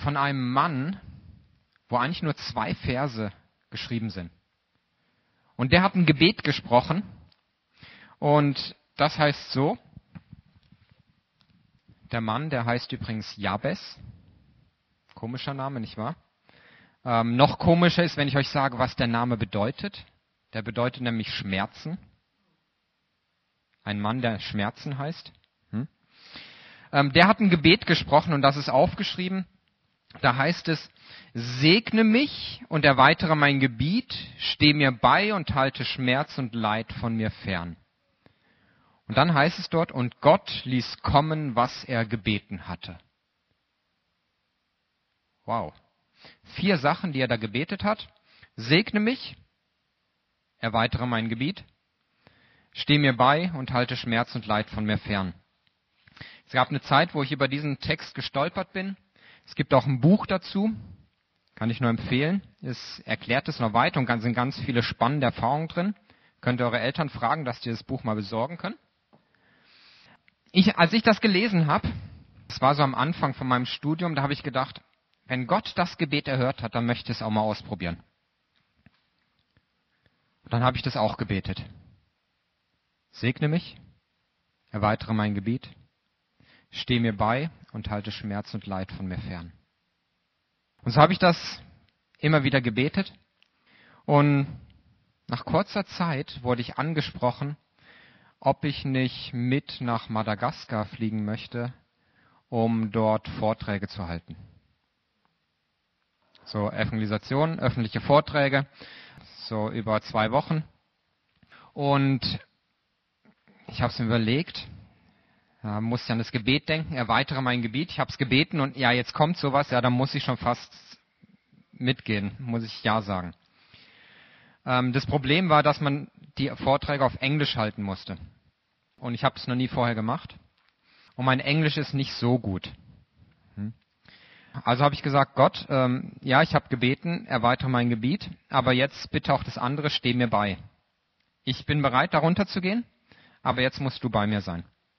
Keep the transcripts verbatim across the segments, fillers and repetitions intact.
von einem Mann, wo eigentlich nur zwei Verse geschrieben sind. Und der hat ein Gebet gesprochen. Und das heißt so, der Mann, der heißt übrigens Jabes. Komischer Name, nicht wahr? Ähm, noch komischer ist, wenn ich euch sage, was der Name bedeutet. Der bedeutet nämlich Schmerzen. Ein Mann, der Schmerzen heißt. Hm? Ähm, der hat ein Gebet gesprochen und das ist aufgeschrieben. Da heißt es, segne mich und erweitere mein Gebiet, steh mir bei und halte Schmerz und Leid von mir fern. Und dann heißt es dort, und Gott ließ kommen, was er gebeten hatte. Wow. Vier Sachen, die er da gebetet hat. Segne mich, erweitere mein Gebiet, steh mir bei und halte Schmerz und Leid von mir fern. Es gab eine Zeit, wo ich über diesen Text gestolpert bin. Es gibt auch ein Buch dazu, kann ich nur empfehlen. Es erklärt es noch weiter und sind ganz viele spannende Erfahrungen drin. Könnt ihr eure Eltern fragen, dass die das Buch mal besorgen können. Ich, als ich das gelesen habe, das war so am Anfang von meinem Studium, da habe ich gedacht, wenn Gott das Gebet erhört hat, dann möchte ich es auch mal ausprobieren. Und dann habe ich das auch gebetet. Segne mich, erweitere mein Gebiet, steh mir bei und halte Schmerz und Leid von mir fern. Und so habe ich das immer wieder gebetet. Und nach kurzer Zeit wurde ich angesprochen, ob ich nicht mit nach Madagaskar fliegen möchte, um dort Vorträge zu halten. So Evangelisation, öffentliche Vorträge, so über zwei Wochen. Und ich habe es mir überlegt, ja, muss ich an das Gebet denken, erweitere mein Gebiet. Ich habe es gebeten und ja, jetzt kommt sowas, ja, dann muss ich schon fast mitgehen, muss ich ja sagen. Ähm, das Problem war, dass man die Vorträge auf Englisch halten musste. Und ich habe es noch nie vorher gemacht. Und mein Englisch ist nicht so gut. Hm. Also habe ich gesagt, Gott, ähm, ja, ich habe gebeten, erweitere mein Gebiet, aber jetzt bitte auch das andere, steh mir bei. Ich bin bereit, darunter zu gehen, aber jetzt musst du bei mir sein.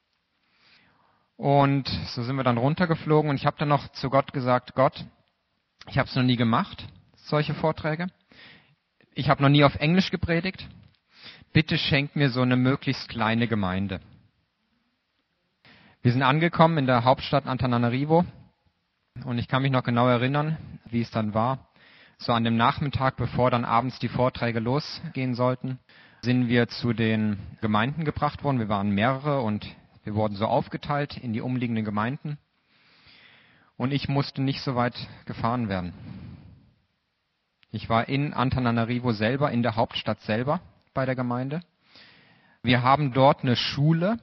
Und so sind wir dann runtergeflogen und ich habe dann noch zu Gott gesagt, Gott, ich habe es noch nie gemacht, solche Vorträge. Ich habe noch nie auf Englisch gepredigt. Bitte schenk mir so eine möglichst kleine Gemeinde. Wir sind angekommen in der Hauptstadt Antananarivo und ich kann mich noch genau erinnern, wie es dann war. So an dem Nachmittag, bevor dann abends die Vorträge losgehen sollten, sind wir zu den Gemeinden gebracht worden. Wir waren mehrere und wir wurden so aufgeteilt in die umliegenden Gemeinden. Und ich musste nicht so weit gefahren werden. Ich war in Antananarivo selber, in der Hauptstadt selber bei der Gemeinde. Wir haben dort eine Schule.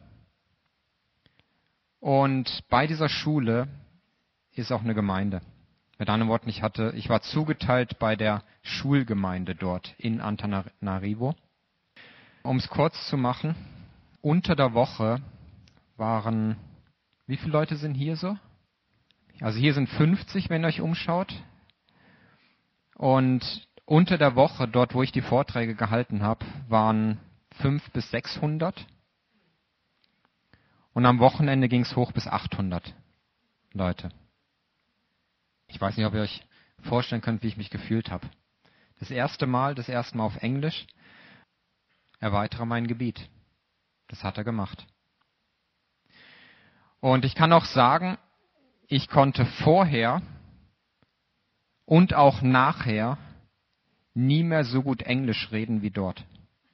Und bei dieser Schule ist auch eine Gemeinde. Mit anderen Worten, ich hatte, ich war zugeteilt bei der Schulgemeinde dort in Antananarivo. Um es kurz zu machen, unter der Woche waren, wie viele Leute sind hier so? Also hier sind fünfzig, wenn ihr euch umschaut. Und unter der Woche, dort wo ich die Vorträge gehalten habe, waren fünfhundert bis sechshundert. Und am Wochenende ging es hoch bis achthundert Leute. Ich weiß nicht, ob ihr euch vorstellen könnt, wie ich mich gefühlt habe. Das erste Mal, das erste Mal auf Englisch, erweitere mein Gebiet. Das hat er gemacht. Und ich kann auch sagen, ich konnte vorher und auch nachher nie mehr so gut Englisch reden wie dort.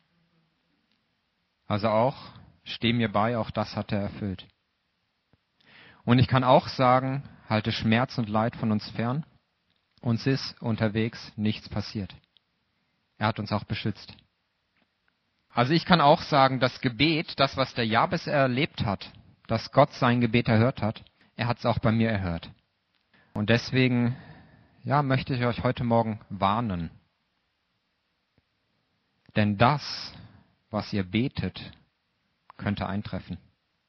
Also auch, steh mir bei, auch das hat er erfüllt. Und ich kann auch sagen, halte Schmerz und Leid von uns fern. Uns ist unterwegs nichts passiert. Er hat uns auch beschützt. Also ich kann auch sagen, das Gebet, das, was der Jabes erlebt hat, dass Gott sein Gebet erhört hat, er hat es auch bei mir erhört. Und deswegen, ja, möchte ich euch heute Morgen warnen. Denn das, was ihr betet, könnte eintreffen.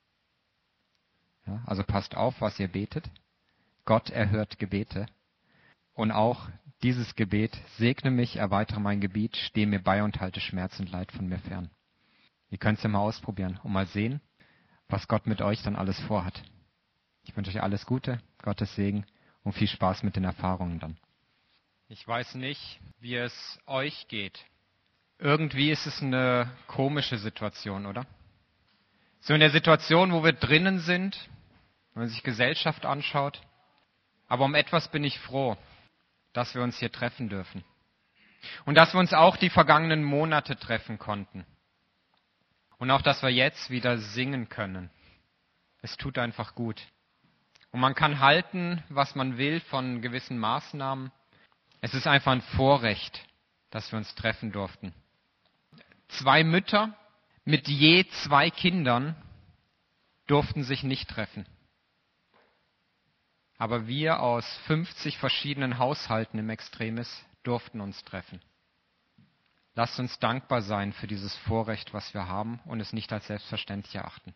Ja, also passt auf, was ihr betet. Gott erhört Gebete. Und auch dieses Gebet, segne mich, erweitere mein Gebiet, stehe mir bei und halte Schmerz und Leid von mir fern. Ihr könnt es ja mal ausprobieren und mal sehen, was Gott mit euch dann alles vorhat. Ich wünsche euch alles Gute, Gottes Segen Und viel Spaß mit den Erfahrungen dann. Ich weiß nicht, wie es euch geht. Irgendwie ist es eine komische Situation, oder? So in der Situation, wo wir drinnen sind, wenn man sich Gesellschaft anschaut. Aber um etwas bin ich froh, dass wir uns hier treffen dürfen. Und dass wir uns auch die vergangenen Monate treffen konnten. Und auch, dass wir jetzt wieder singen können. Es tut einfach gut. Und man kann halten, was man will von gewissen Maßnahmen. Es ist einfach ein Vorrecht, dass wir uns treffen durften. Zwei Mütter mit je zwei Kindern durften sich nicht treffen. Aber wir aus fünfzig verschiedenen Haushalten im Extremis durften uns treffen. Lasst uns dankbar sein für dieses Vorrecht, was wir haben und es nicht als selbstverständlich erachten.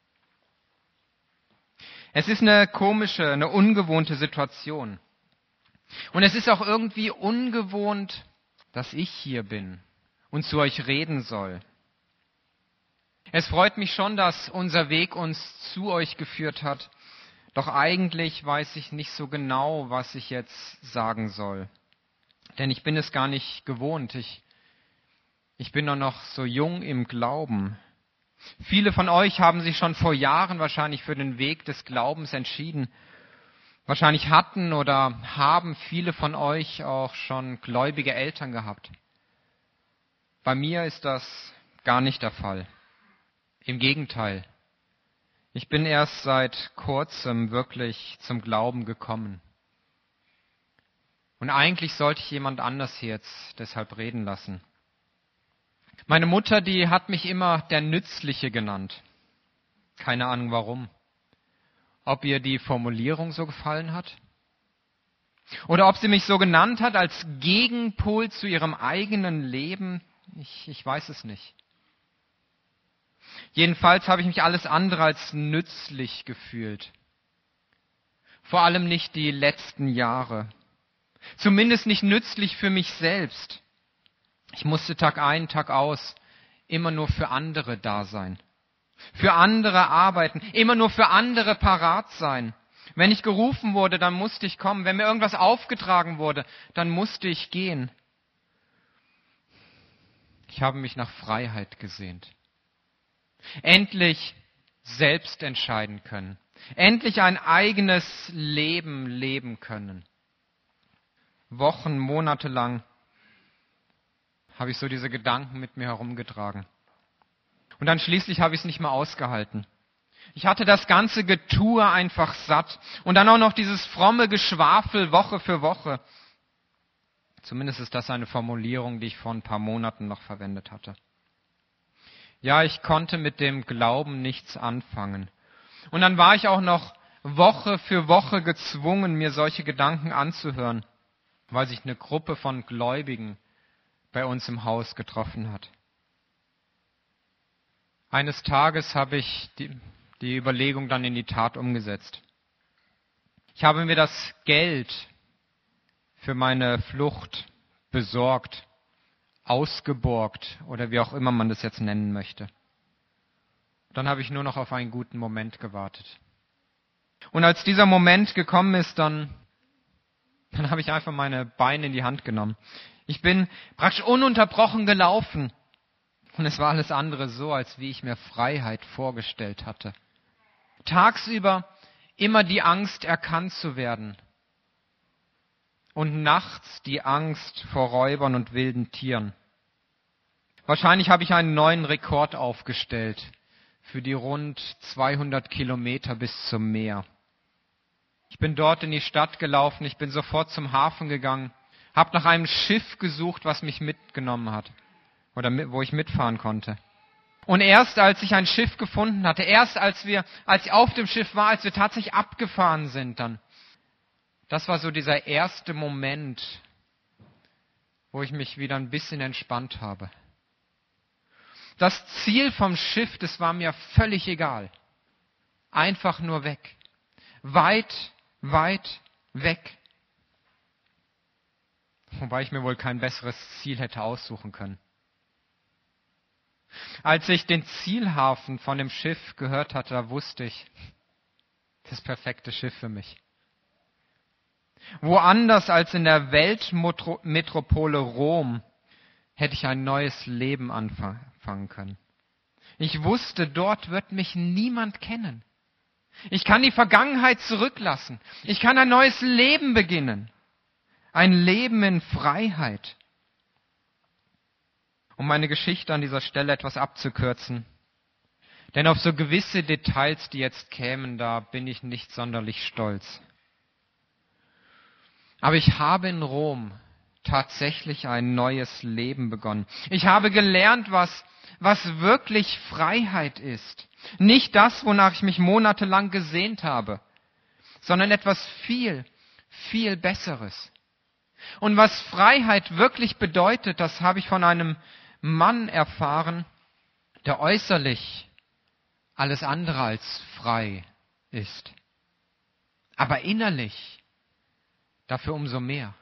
Es ist eine komische, eine ungewohnte Situation. Und es ist auch irgendwie ungewohnt, dass ich hier bin und zu euch reden soll. Es freut mich schon, dass unser Weg uns zu euch geführt hat. Doch eigentlich weiß ich nicht so genau, was ich jetzt sagen soll. Denn ich bin es gar nicht gewohnt. Ich, ich bin doch noch so jung im Glauben. Viele von euch haben sich schon vor Jahren wahrscheinlich für den Weg des Glaubens entschieden. Wahrscheinlich hatten oder haben viele von euch auch schon gläubige Eltern gehabt. Bei mir ist das gar nicht der Fall. Im Gegenteil. Ich bin erst seit kurzem wirklich zum Glauben gekommen. Und eigentlich sollte ich jemand anders hier jetzt deshalb reden lassen. Meine Mutter, die hat mich immer der Nützliche genannt. Keine Ahnung warum. Ob ihr die Formulierung so gefallen hat? Oder ob sie mich so genannt hat als Gegenpol zu ihrem eigenen Leben? Ich, ich weiß es nicht. Jedenfalls habe ich mich alles andere als nützlich gefühlt. Vor allem nicht die letzten Jahre. Zumindest nicht nützlich für mich selbst. Ich musste Tag ein, Tag aus immer nur für andere da sein. Für andere arbeiten, immer nur für andere parat sein. Wenn ich gerufen wurde, dann musste ich kommen. Wenn mir irgendwas aufgetragen wurde, dann musste ich gehen. Ich habe mich nach Freiheit gesehnt. Endlich selbst entscheiden können. Endlich ein eigenes Leben leben können. Wochen, Monate lang habe ich so diese Gedanken mit mir herumgetragen. Und dann schließlich habe ich es nicht mehr ausgehalten. Ich hatte das ganze Getue einfach satt. Und dann auch noch dieses fromme Geschwafel Woche für Woche. Zumindest ist das eine Formulierung, die ich vor ein paar Monaten noch verwendet hatte. Ja, ich konnte mit dem Glauben nichts anfangen. Und dann war ich auch noch Woche für Woche gezwungen, mir solche Gedanken anzuhören, weil sich eine Gruppe von Gläubigen bei uns im Haus getroffen hat. Eines Tages habe ich die, die Überlegung dann in die Tat umgesetzt. Ich habe mir das Geld für meine Flucht besorgt, ausgeborgt oder wie auch immer man das jetzt nennen möchte. Dann habe ich nur noch auf einen guten Moment gewartet. Und als dieser Moment gekommen ist, dann, dann habe ich einfach meine Beine in die Hand genommen. Ich bin praktisch ununterbrochen gelaufen. Und es war alles andere so, als wie ich mir Freiheit vorgestellt hatte. Tagsüber immer die Angst, erkannt zu werden. Und nachts die Angst vor Räubern und wilden Tieren. Wahrscheinlich habe ich einen neuen Rekord aufgestellt für die rund zweihundert Kilometer bis zum Meer. Ich bin dort in die Stadt gelaufen, ich bin sofort zum Hafen gegangen, habe nach einem Schiff gesucht, was mich mitgenommen hat oder mit, wo ich mitfahren konnte. Und erst als ich ein Schiff gefunden hatte, erst als wir, als ich auf dem Schiff war, als wir tatsächlich abgefahren sind dann, das war so dieser erste Moment, wo ich mich wieder ein bisschen entspannt habe. Das Ziel vom Schiff, das war mir völlig egal. Einfach nur weg. Weit, weit weg. Wobei ich mir wohl kein besseres Ziel hätte aussuchen können. Als ich den Zielhafen von dem Schiff gehört hatte, da wusste ich, das perfekte Schiff für mich. Woanders als in der Weltmetropole Rom hätte ich ein neues Leben anfangen können. Ich wusste, dort wird mich niemand kennen. Ich kann die Vergangenheit zurücklassen. Ich kann ein neues Leben beginnen. Ein Leben in Freiheit. Um meine Geschichte an dieser Stelle etwas abzukürzen. Denn auf so gewisse Details, die jetzt kämen, da bin ich nicht sonderlich stolz. Aber ich habe in Rom tatsächlich ein neues Leben begonnen. Ich habe gelernt, was, was wirklich Freiheit ist. Nicht das, wonach ich mich monatelang gesehnt habe, sondern etwas viel, viel Besseres. Und was Freiheit wirklich bedeutet, das habe ich von einem Mann erfahren, der äußerlich alles andere als frei ist, aber innerlich dafür umso mehr.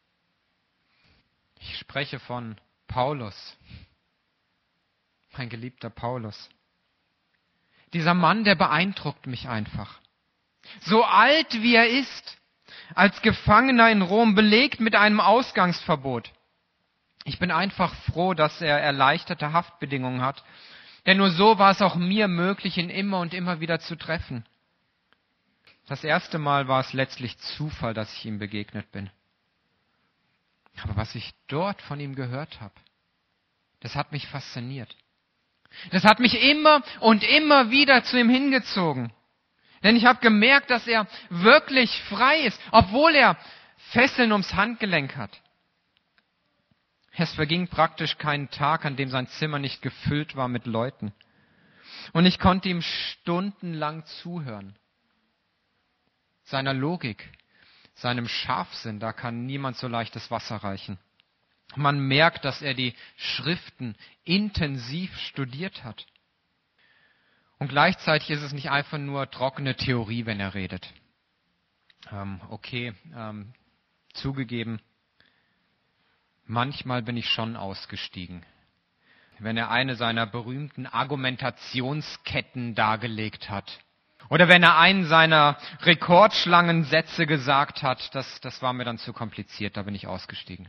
Ich spreche von Paulus, mein geliebter Paulus. Dieser Mann, der beeindruckt mich einfach. So alt wie er ist, als Gefangener in Rom, belegt mit einem Ausgangsverbot. Ich bin einfach froh, dass er erleichterte Haftbedingungen hat, denn nur so war es auch mir möglich, ihn immer und immer wieder zu treffen. Das erste Mal war es letztlich Zufall, dass ich ihm begegnet bin. Aber was ich dort von ihm gehört habe, das hat mich fasziniert. Das hat mich immer und immer wieder zu ihm hingezogen. Denn ich habe gemerkt, dass er wirklich frei ist, obwohl er Fesseln ums Handgelenk hat. Es verging praktisch keinen Tag, an dem sein Zimmer nicht gefüllt war mit Leuten. Und ich konnte ihm stundenlang zuhören. Seiner Logik, seinem Scharfsinn, da kann niemand so leicht das Wasser reichen. Man merkt, dass er die Schriften intensiv studiert hat. Und gleichzeitig ist es nicht einfach nur trockene Theorie, wenn er redet. Ähm, okay, ähm, zugegeben, manchmal bin ich schon ausgestiegen, wenn er eine seiner berühmten Argumentationsketten dargelegt hat. Oder wenn er einen seiner Rekordschlangensätze gesagt hat, das, das war mir dann zu kompliziert, da bin ich ausgestiegen.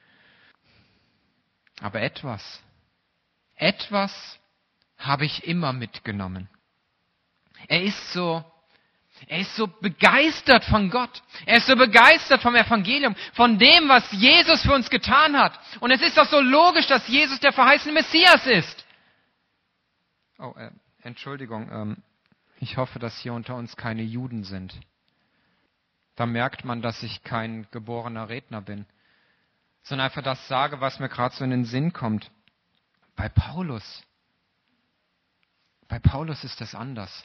Aber etwas, etwas habe ich immer mitgenommen. Er ist so, er ist so begeistert von Gott. Er ist so begeistert vom Evangelium, von dem, was Jesus für uns getan hat. Und es ist doch so logisch, dass Jesus der verheißene Messias ist. Oh, äh, Entschuldigung, ähm, ich hoffe, dass hier unter uns keine Juden sind. Da merkt man, dass ich kein geborener Redner bin, sondern einfach das sage, was mir gerade so in den Sinn kommt. Bei Paulus, bei Paulus ist das anders.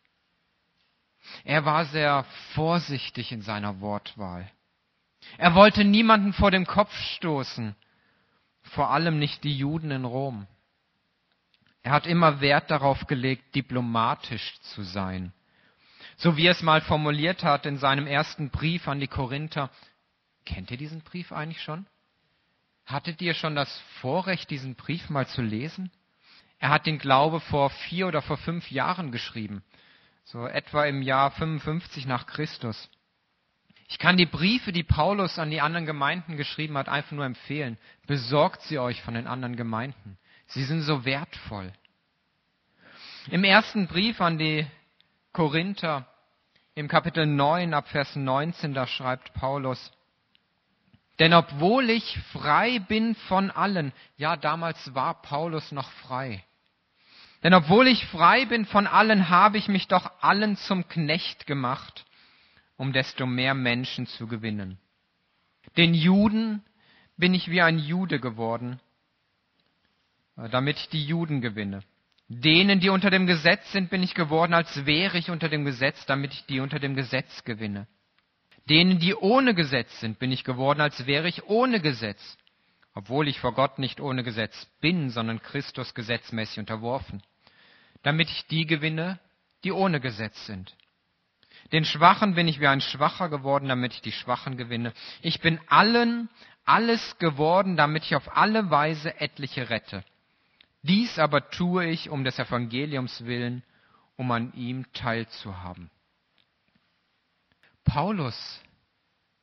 Er war sehr vorsichtig in seiner Wortwahl. Er wollte niemanden vor den Kopf stoßen, vor allem nicht die Juden in Rom. Er hat immer Wert darauf gelegt, diplomatisch zu sein. So wie er es mal formuliert hat in seinem ersten Brief an die Korinther. Kennt ihr diesen Brief eigentlich schon? Hattet ihr schon das Vorrecht, diesen Brief mal zu lesen? Er hat den Glaube vor vier oder vor fünf Jahren geschrieben. So etwa im Jahr fünfundfünfzig nach Christus. Ich kann die Briefe, die Paulus an die anderen Gemeinden geschrieben hat, einfach nur empfehlen. Besorgt sie euch von den anderen Gemeinden. Sie sind so wertvoll. Im ersten Brief an die Korinther, im Kapitel neun, ab Vers neunzehn, da schreibt Paulus, denn obwohl ich frei bin von allen, ja, damals war Paulus noch frei, denn obwohl ich frei bin von allen, habe ich mich doch allen zum Knecht gemacht, um desto mehr Menschen zu gewinnen. Den Juden bin ich wie ein Jude geworden, damit ich die Juden gewinne. Denen, die unter dem Gesetz sind, bin ich geworden, als wäre ich unter dem Gesetz, damit ich die unter dem Gesetz gewinne. Denen, die ohne Gesetz sind, bin ich geworden, als wäre ich ohne Gesetz, obwohl ich vor Gott nicht ohne Gesetz bin, sondern Christus gesetzmäßig unterworfen, damit ich die gewinne, die ohne Gesetz sind. Den Schwachen bin ich wie ein Schwacher geworden, damit ich die Schwachen gewinne. Ich bin allen alles geworden, damit ich auf alle Weise etliche rette. Dies aber tue ich um des Evangeliums willen, um an ihm teilzuhaben. Paulus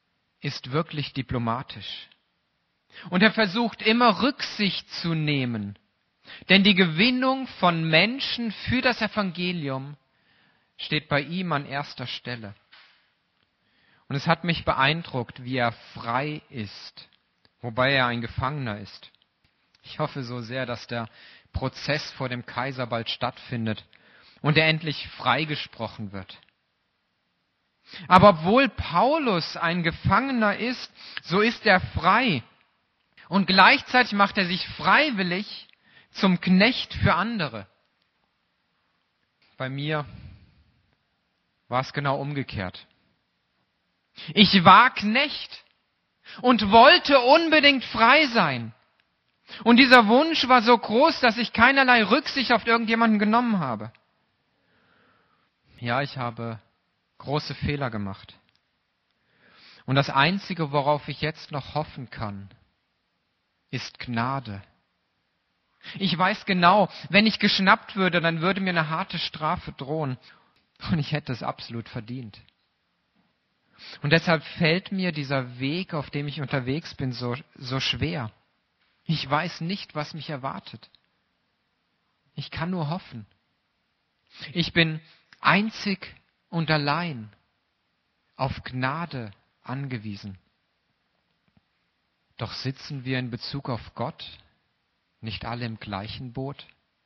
ist wirklich diplomatisch. Und er versucht immer Rücksicht zu nehmen. Denn die Gewinnung von Menschen für das Evangelium steht bei ihm an erster Stelle. Und es hat mich beeindruckt, wie er frei ist, wobei er ein Gefangener ist. Ich hoffe so sehr, dass der Prozess vor dem Kaiser bald stattfindet und er endlich freigesprochen wird. Aber obwohl Paulus ein Gefangener ist, so ist er frei. Und gleichzeitig macht er sich freiwillig zum Knecht für andere. Bei mir war es genau umgekehrt. Ich war Knecht und wollte unbedingt frei sein. Und dieser Wunsch war so groß, dass ich keinerlei Rücksicht auf irgendjemanden genommen habe. Ja, ich habe große Fehler gemacht. Und das Einzige, worauf ich jetzt noch hoffen kann, ist Gnade. Ich weiß genau, wenn ich geschnappt würde, dann würde mir eine harte Strafe drohen. Und ich hätte es absolut verdient. Und deshalb fällt mir dieser Weg, auf dem ich unterwegs bin, so, so schwer. Ich weiß nicht, was mich erwartet. Ich kann nur hoffen. Ich bin einzig und allein auf Gnade angewiesen. Doch sitzen wir in Bezug auf Gott nicht alle im gleichen Boot?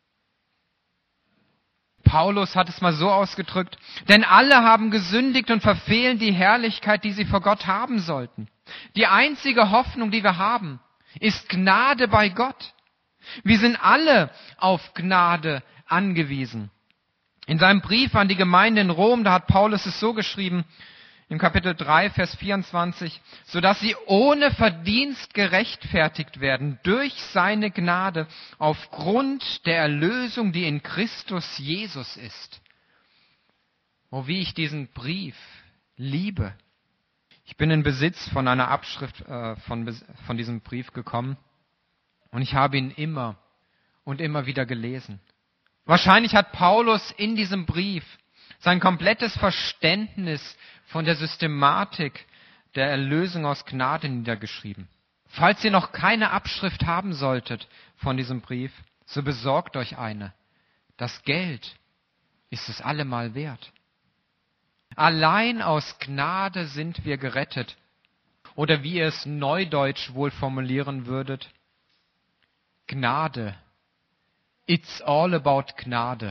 Paulus hat es mal so ausgedrückt, denn alle haben gesündigt und verfehlen die Herrlichkeit, die sie vor Gott haben sollten. Die einzige Hoffnung, die wir haben, ist Gnade bei Gott. Wir sind alle auf Gnade angewiesen. In seinem Brief an die Gemeinde in Rom, da hat Paulus es so geschrieben, im Kapitel drei, Vers vierundzwanzig, sodass sie ohne Verdienst gerechtfertigt werden durch seine Gnade aufgrund der Erlösung, die in Christus Jesus ist. Oh, wie ich diesen Brief liebe. Ich bin in Besitz von einer Abschrift äh, von, von diesem Brief gekommen und ich habe ihn immer und immer wieder gelesen. Wahrscheinlich hat Paulus in diesem Brief sein komplettes Verständnis von der Systematik der Erlösung aus Gnade niedergeschrieben. Falls ihr noch keine Abschrift haben solltet von diesem Brief, so besorgt euch eine. Das Geld ist es allemal wert. Allein aus Gnade sind wir gerettet. Oder wie ihr es neudeutsch wohl formulieren würdet, Gnade. It's all about Gnade.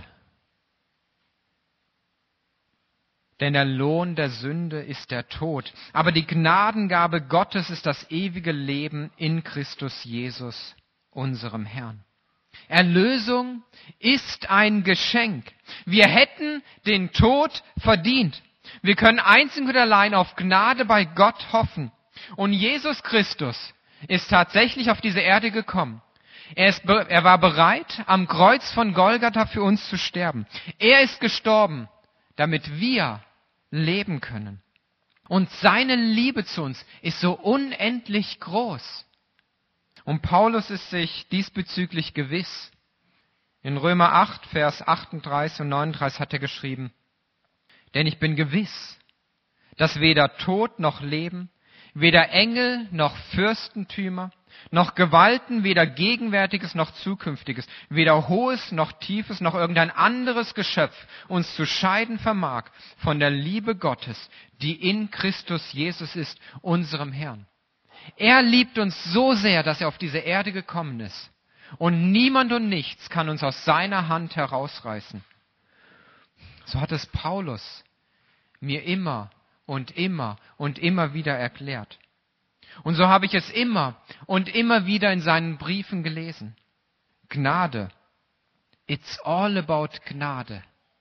Denn der Lohn der Sünde ist der Tod. Aber die Gnadengabe Gottes ist das ewige Leben in Christus Jesus, unserem Herrn. Erlösung ist ein Geschenk. Wir hätten den Tod verdient. Wir können einzig und allein auf Gnade bei Gott hoffen. Und Jesus Christus ist tatsächlich auf diese Erde gekommen. Er, ist, er war bereit, am Kreuz von Golgatha für uns zu sterben. Er ist gestorben, damit wir leben können. Und seine Liebe zu uns ist so unendlich groß. Und Paulus ist sich diesbezüglich gewiss. In Römer acht, Vers achtunddreißig und neununddreißig hat er geschrieben, denn ich bin gewiss, dass weder Tod noch Leben, weder Engel noch Fürstentümer, noch Gewalten, weder Gegenwärtiges noch Zukünftiges, weder Hohes noch Tiefes noch irgendein anderes Geschöpf uns zu scheiden vermag von der Liebe Gottes, die in Christus Jesus ist, unserem Herrn. Er liebt uns so sehr, dass er auf diese Erde gekommen ist. Und niemand und nichts kann uns aus seiner Hand herausreißen. So hat es Paulus mir immer und immer und immer wieder erklärt. Und so habe ich es immer und immer wieder in seinen Briefen gelesen. Gnade. It's all about Gnade.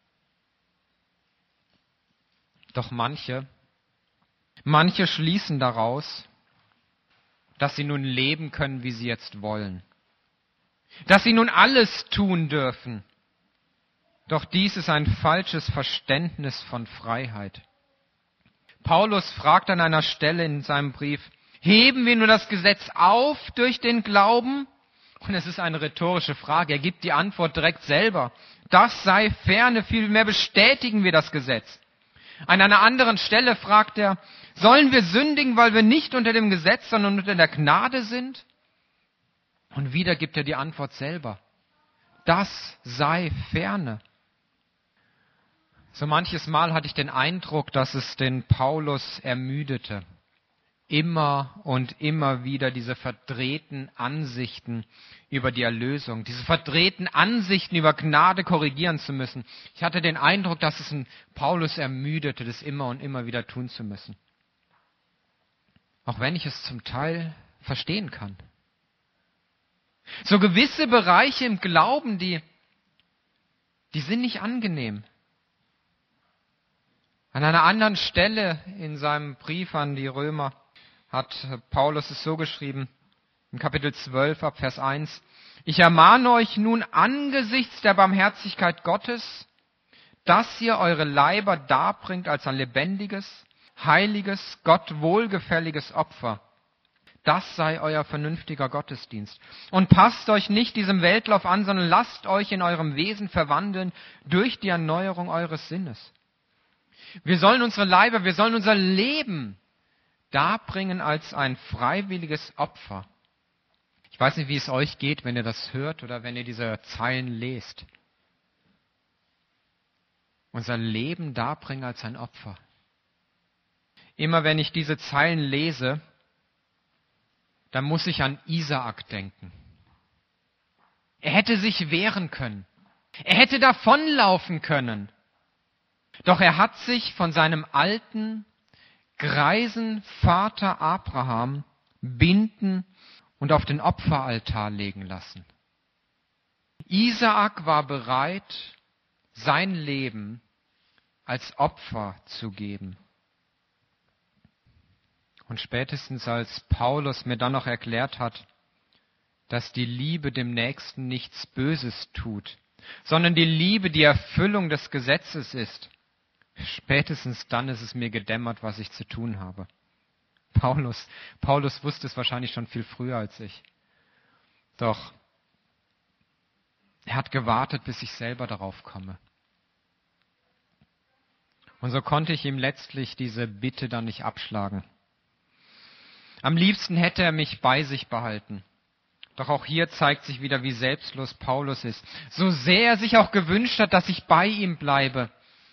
Doch manche, manche schließen daraus, dass sie nun leben können, wie sie jetzt wollen. Dass sie nun alles tun dürfen. Doch dies ist ein falsches Verständnis von Freiheit. Paulus fragt an einer Stelle in seinem Brief, heben wir nur das Gesetz auf durch den Glauben? Und es ist eine rhetorische Frage. Er gibt die Antwort direkt selber. Das sei ferne, vielmehr bestätigen wir das Gesetz. An einer anderen Stelle fragt er, sollen wir sündigen, weil wir nicht unter dem Gesetz, sondern unter der Gnade sind? Und wieder gibt er die Antwort selber. Das sei ferne. So manches Mal hatte ich den Eindruck, dass es den Paulus ermüdete. Immer und immer wieder diese verdrehten Ansichten über die Erlösung, diese verdrehten Ansichten über Gnade korrigieren zu müssen. Ich hatte den Eindruck, dass es einen Paulus ermüdete, das immer und immer wieder tun zu müssen. Auch wenn ich es zum Teil verstehen kann. So gewisse Bereiche im Glauben, die, die sind nicht angenehm. An einer anderen Stelle in seinem Brief an die Römer hat Paulus es so geschrieben, im Kapitel zwölf ab Vers eins, ich ermahne euch nun angesichts der Barmherzigkeit Gottes, dass ihr eure Leiber darbringt als ein lebendiges, heiliges, Gott wohlgefälliges Opfer. Das sei euer vernünftiger Gottesdienst. Und passt euch nicht diesem Weltlauf an, sondern lasst euch in eurem Wesen verwandeln durch die Erneuerung eures Sinnes. Wir sollen unsere Leiber, wir sollen unser Leben darbringen als ein freiwilliges Opfer. Ich weiß nicht, wie es euch geht, wenn ihr das hört oder wenn ihr diese Zeilen lest. Unser Leben darbringen als ein Opfer. Immer wenn ich diese Zeilen lese, dann muss ich an Isaak denken. Er hätte sich wehren können. Er hätte davonlaufen können. Doch er hat sich von seinem alten, greisen Vater Abraham binden und auf den Opferaltar legen lassen. Isaak war bereit, sein Leben als Opfer zu geben. Und spätestens als Paulus mir dann noch erklärt hat, dass die Liebe dem Nächsten nichts Böses tut, sondern die Liebe die Erfüllung des Gesetzes ist, spätestens dann ist es mir gedämmert, was ich zu tun habe. Paulus, Paulus wusste es wahrscheinlich schon viel früher als ich. Doch er hat gewartet, bis ich selber darauf komme. Und so konnte ich ihm letztlich diese Bitte dann nicht abschlagen. Am liebsten hätte er mich bei sich behalten. Doch auch hier zeigt sich wieder, wie selbstlos Paulus ist. So sehr er sich auch gewünscht hat, dass ich bei ihm bleibe.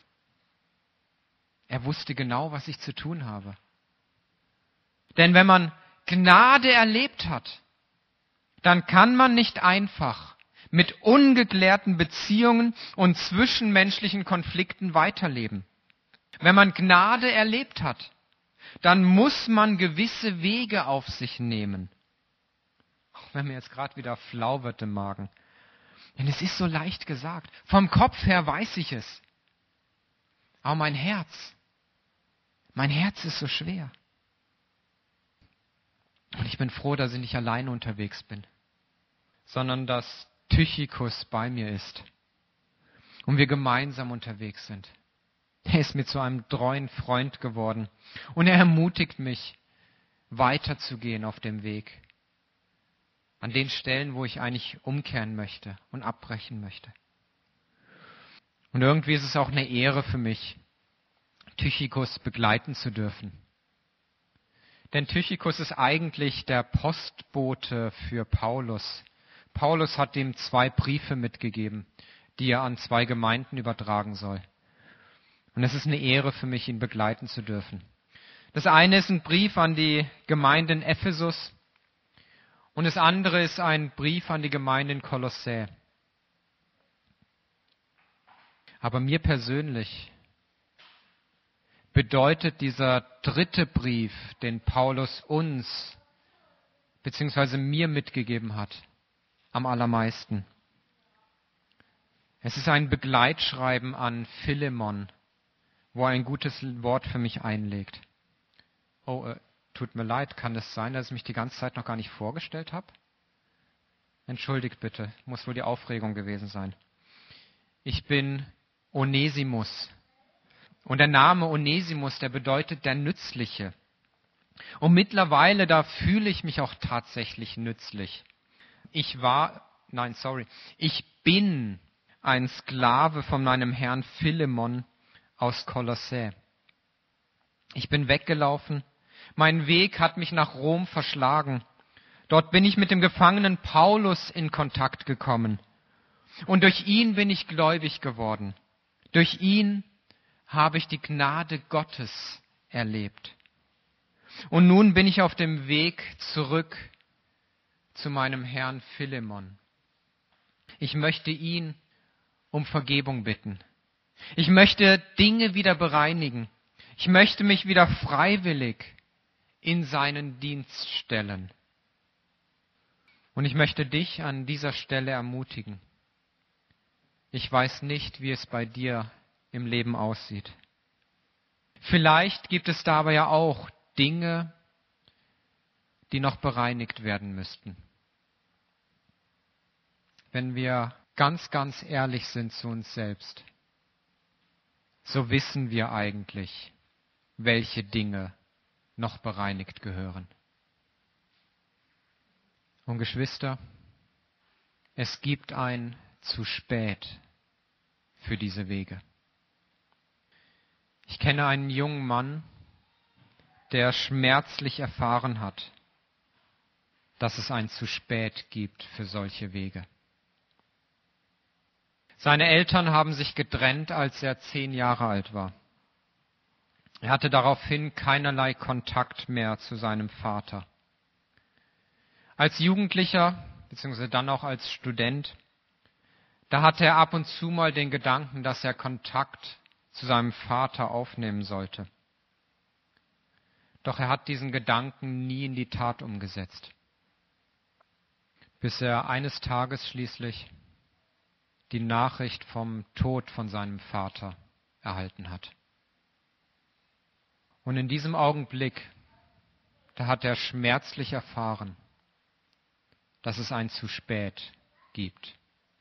Er wusste genau, was ich zu tun habe. Denn wenn man Gnade erlebt hat, dann kann man nicht einfach mit ungeklärten Beziehungen und zwischenmenschlichen Konflikten weiterleben. Wenn man Gnade erlebt hat, dann muss man gewisse Wege auf sich nehmen. Auch wenn mir jetzt gerade wieder flau wird im Magen. Denn es ist so leicht gesagt. Vom Kopf her weiß ich es. Aber mein Herz, mein Herz ist so schwer. Und ich bin froh, dass ich nicht alleine unterwegs bin, sondern dass Tychikus bei mir ist und wir gemeinsam unterwegs sind. Er ist mir zu einem treuen Freund geworden und er ermutigt mich, weiterzugehen auf dem Weg, an den Stellen, wo ich eigentlich umkehren möchte und abbrechen möchte. Und irgendwie ist es auch eine Ehre für mich, Tychikus begleiten zu dürfen. Denn Tychikus ist eigentlich der Postbote für Paulus. Paulus hat ihm zwei Briefe mitgegeben, die er an zwei Gemeinden übertragen soll. Und es ist eine Ehre für mich, ihn begleiten zu dürfen. Das eine ist ein Brief an die Gemeinde in Ephesus und das andere ist ein Brief an die Gemeinde in Kolossä. Aber mir persönlich bedeutet dieser dritte Brief, den Paulus uns bzw. mir mitgegeben hat, am allermeisten. Es ist ein Begleitschreiben an Philemon, wo er ein gutes Wort für mich einlegt. Oh, äh, tut mir leid, kann es sein, dass ich mich die ganze Zeit noch gar nicht vorgestellt habe? Entschuldigt bitte, muss wohl die Aufregung gewesen sein. Ich bin Onesimus. Und der Name Onesimus, der bedeutet der Nützliche. Und mittlerweile, da fühle ich mich auch tatsächlich nützlich. Ich war, nein, sorry, ich bin ein Sklave von meinem Herrn Philemon aus Kolossä. Ich bin weggelaufen. Mein Weg hat mich nach Rom verschlagen. Dort bin ich mit dem Gefangenen Paulus in Kontakt gekommen. Und durch ihn bin ich gläubig geworden. Durch ihn habe ich die Gnade Gottes erlebt. Und nun bin ich auf dem Weg zurück zu meinem Herrn Philemon. Ich möchte ihn um Vergebung bitten. Ich möchte Dinge wieder bereinigen. Ich möchte mich wieder freiwillig in seinen Dienst stellen. Und ich möchte dich an dieser Stelle ermutigen. Ich weiß nicht, wie es bei dir im Leben aussieht. Vielleicht gibt es da aber ja auch Dinge, die noch bereinigt werden müssten. Wenn wir ganz, ganz ehrlich sind zu uns selbst, so wissen wir eigentlich, welche Dinge noch bereinigt gehören. Und Geschwister, es gibt ein zu spät für diese Wege. Ich kenne einen jungen Mann, der schmerzlich erfahren hat, dass es ein zu spät gibt für solche Wege. Seine Eltern haben sich getrennt, als er zehn Jahre alt war. Er hatte daraufhin keinerlei Kontakt mehr zu seinem Vater. Als Jugendlicher, beziehungsweise dann auch als Student, da hatte er ab und zu mal den Gedanken, dass er Kontakt zu seinem Vater aufnehmen sollte. Doch er hat diesen Gedanken nie in die Tat umgesetzt, bis er eines Tages schließlich die Nachricht vom Tod von seinem Vater erhalten hat. Und in diesem Augenblick, da hat er schmerzlich erfahren, dass es ein zu spät gibt.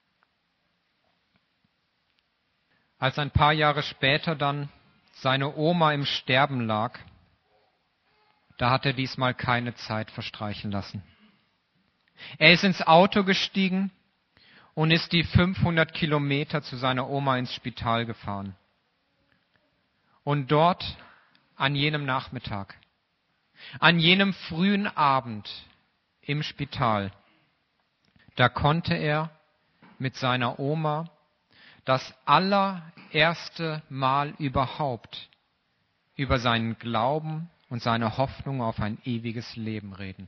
Als ein paar Jahre später dann seine Oma im Sterben lag, da hat er diesmal keine Zeit verstreichen lassen. Er ist ins Auto gestiegen und ist die fünfhundert Kilometer zu seiner Oma ins Spital gefahren. Und dort, an jenem Nachmittag, an jenem frühen Abend im Spital, da konnte er mit seiner Oma das allererste Mal überhaupt über seinen Glauben und seine Hoffnung auf ein ewiges Leben reden.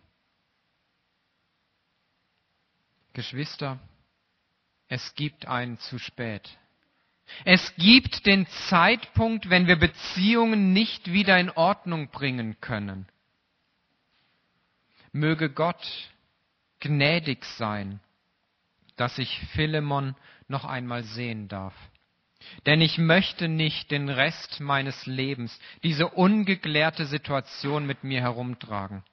Geschwister, es gibt ein zu spät. Es gibt den Zeitpunkt, wenn wir Beziehungen nicht wieder in Ordnung bringen können. Möge Gott gnädig sein, dass ich Philemon noch einmal sehen darf. Denn ich möchte nicht den Rest meines Lebens diese ungeklärte Situation mit mir herumtragen.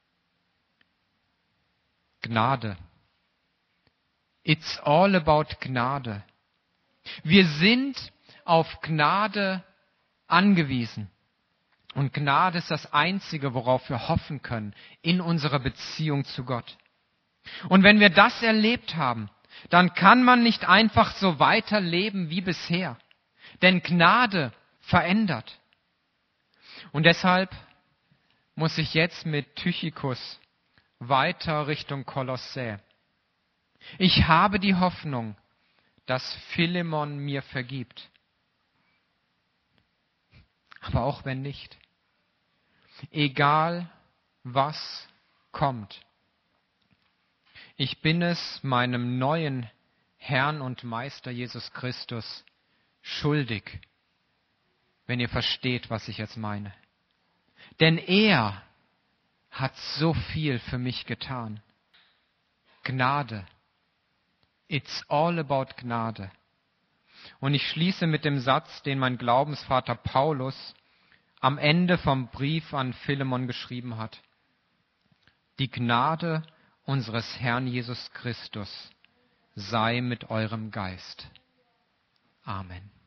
Gnade. It's all about Gnade. Wir sind auf Gnade angewiesen. Und Gnade ist das Einzige, worauf wir hoffen können in unserer Beziehung zu Gott. Und wenn wir das erlebt haben, dann kann man nicht einfach so weiterleben wie bisher. Denn Gnade verändert. Und deshalb muss ich jetzt mit Tychicus weiter Richtung Kolossä. Ich habe die Hoffnung, dass Philemon mir vergibt. Aber auch wenn nicht. Egal was kommt. Ich bin es meinem neuen Herrn und Meister Jesus Christus schuldig, wenn ihr versteht, was ich jetzt meine. Denn er hat so viel für mich getan. Gnade. It's all about Gnade. Und ich schließe mit dem Satz, den mein Glaubensvater Paulus am Ende vom Brief an Philemon geschrieben hat. Die Gnade unseres Herrn Jesus Christus sei mit eurem Geist. Amen.